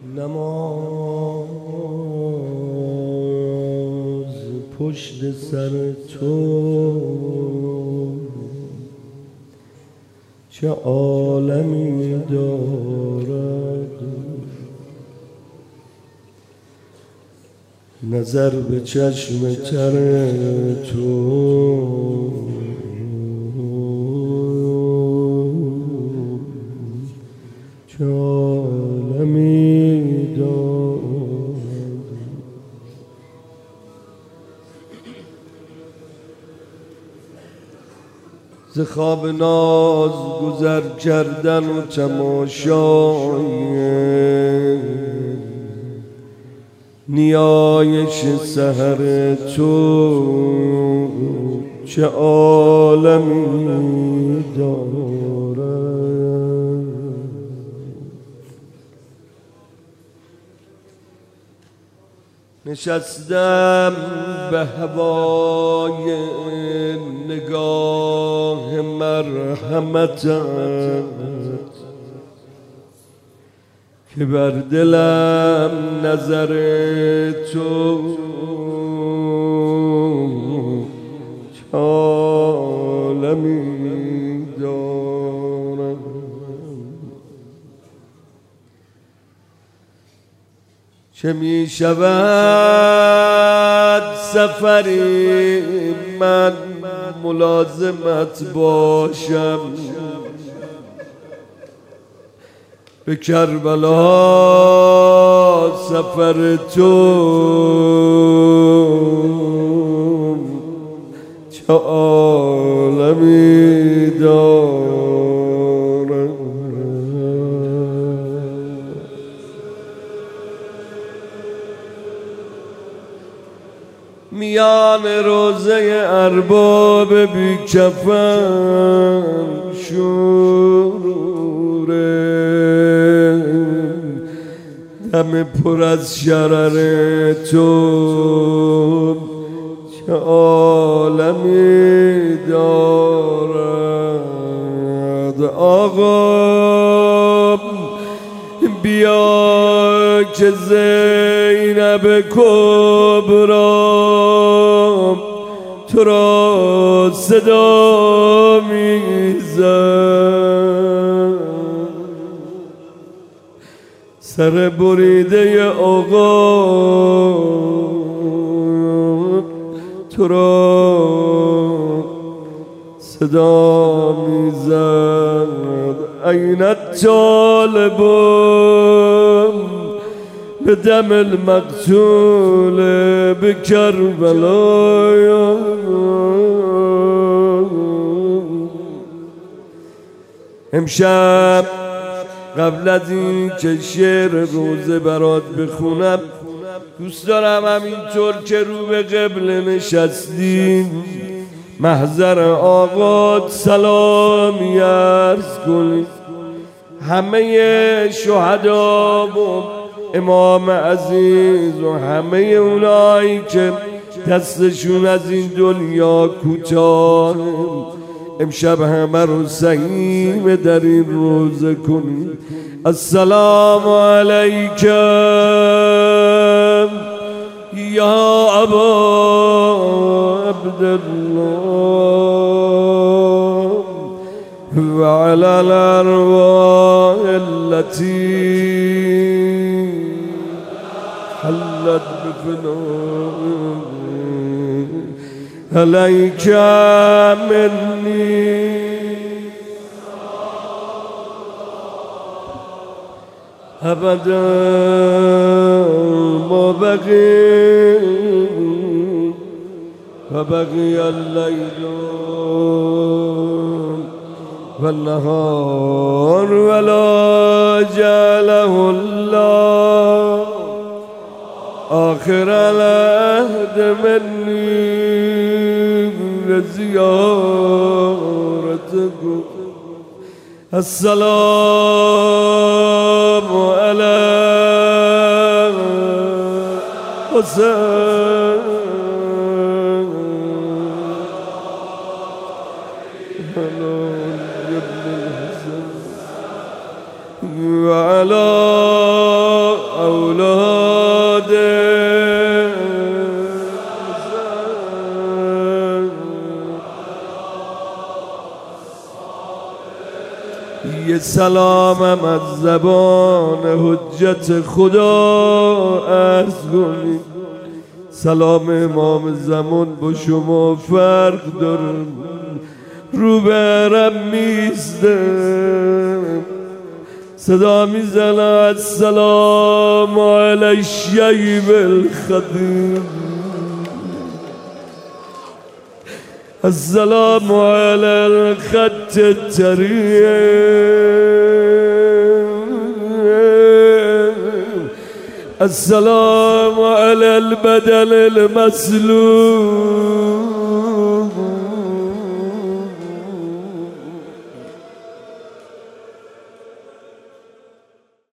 نماز پشت سر تو چه عالمی دارد، نظر به چشم تر تو چه عالمی دارد. ز خواب ناز گذر کردن و تماشای نیایش سحر تو چه عالمی دارد. نشستم به هوای نگاه مرحمتت که بر دلم نظر تو چه عالمی دارد. چه می شود سفری من ملازمت باشم به کربلا، سفر تو چه عالمی دارد. میان روضه ارباب بی کفن شوره دم پر از شرر تو چه عالمی دارد. آقا بیا که زینب کبرا تو را صدا میزد، سر بریده آقا تو را صدا میزد. این طالبون به دم المقتول به کربلا، امشب قبل از این که شعر روزه برات بخونم دوست دارم همینطور که رو به قبله نشستیم محضر آقا سلامی عرض کنید. همه شهدا و امام عزیز و همه اونایی که دستشون از این دنیا کوتاه امشب همه رو سهیم در این روزه کنید. السلام علیکم یا ابا عبدالله و علی الارواح التي حلت بفنائك عليك مني أبدا ما بقي فبقي الليل والنهار ولا جعله الله آخر العهد مني لزيارتكم. السلام على حسين وعلى اولاد یه سلامم از زبان حجت خدا عرض کنید. سلام امام زمان با شما فرق دارم، رو به عرب میزدم صدا میزنم السلام علی الشیب الخدیم، السلام علی الخط الطريق، السلام على البدن المسلوب.